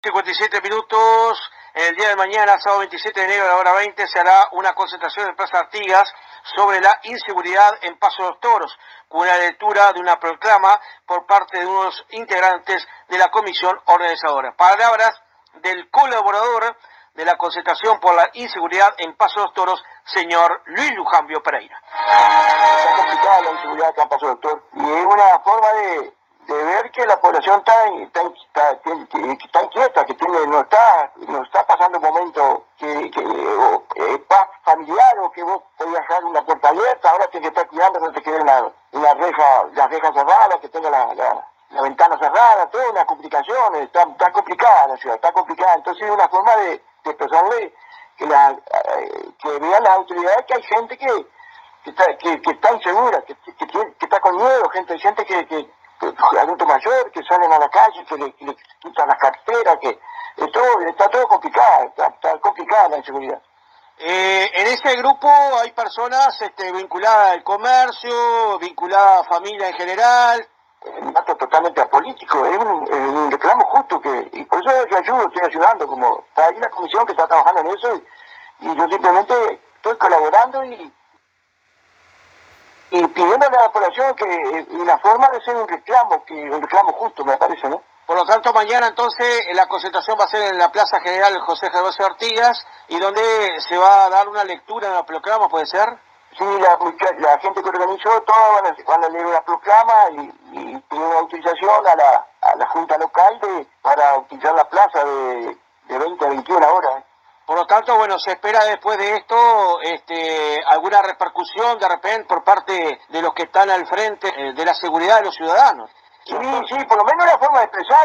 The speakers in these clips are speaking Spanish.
57 minutos, el día de mañana, sábado 27 de enero a la hora 20, se hará una concentración en Plaza Artigas sobre la inseguridad en Paso de los Toros, con una lectura de una proclama por parte de unos integrantes de la comisión organizadora. Palabras del colaborador de la concentración por la inseguridad en Paso de los Toros, señor Luis Lujambio Pereira. Está complicada la inseguridad acá en Paso de los Toros y es una forma de ver que la población está inquieta, que no está pasando un momento paz familiar, o que vos podías dejar una puerta abierta, ahora tienes que estar cuidando que no te quede las rejas cerradas, que tenga la ventana cerrada, todas unas complicaciones, está complicada la ciudad, está complicada. Entonces es una forma de expresarle que vean las autoridades que hay gente que está insegura, que está con miedo, gente que adultos mayores que salen a la calle, que le quitan las carteras, está todo complicado, está complicada la inseguridad. En ese grupo hay personas vinculadas al comercio, vinculadas a familia en general. Es un acto totalmente apolítico, es un reclamo justo, y por eso yo estoy ayudando, como está ahí una comisión que está trabajando en eso, y yo simplemente estoy colaborando y pidiéndole a la población que una forma de ser un reclamo justo, me parece, ¿no? Por lo tanto, mañana entonces la concentración va a ser en la Plaza General José Gervasio Artigas, y donde se va a dar una lectura en la proclama, ¿puede ser? Sí, la gente que organizó todo van a leer la proclama y piden una autorización a la Junta Local para utilizar la plaza de 20 a 21 horas. Por lo tanto, bueno, se espera después de esto alguna repercusión de repente por parte de los que están al frente de la seguridad de los ciudadanos. Sí, por lo menos la forma de expresar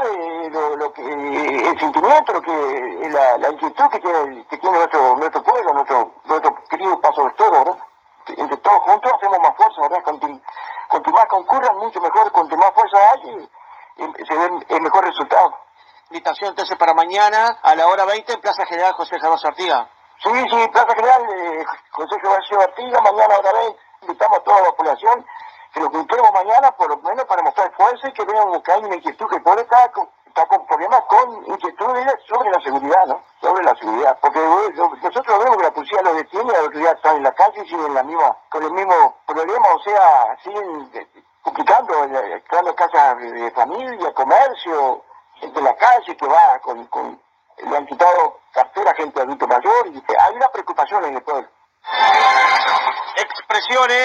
el sentimiento, la inquietud que tiene nuestro pueblo, nuestro querido Paso de los Toros, ¿no? Entre todos juntos hacemos más fuerza, ¿verdad? Cuanto más concurran, mucho mejor, cuanto más fuerza hay, se ve el mejor resultado. Invitación entonces para mañana a la hora 20 en Plaza General José Gervasio Artigas. Sí, Plaza General José Gervasio Artigas, mañana a la hora 20, invitamos a toda la población que nos juntemos mañana, por lo menos para mostrar fuerza y que vean que hay una inquietud, que el pueblo está con problemas, con inquietudes sobre la seguridad, ¿no? Sobre la seguridad, porque nosotros vemos que la policía los detiene, la autoridad está en la calle y siguen con el mismo problema, o sea, siguen complicando, creando casas de familia, comercio, gente en la calle que va le han quitado cartera a gente adulto mayor, y hay una preocupación en el pueblo. Expresiones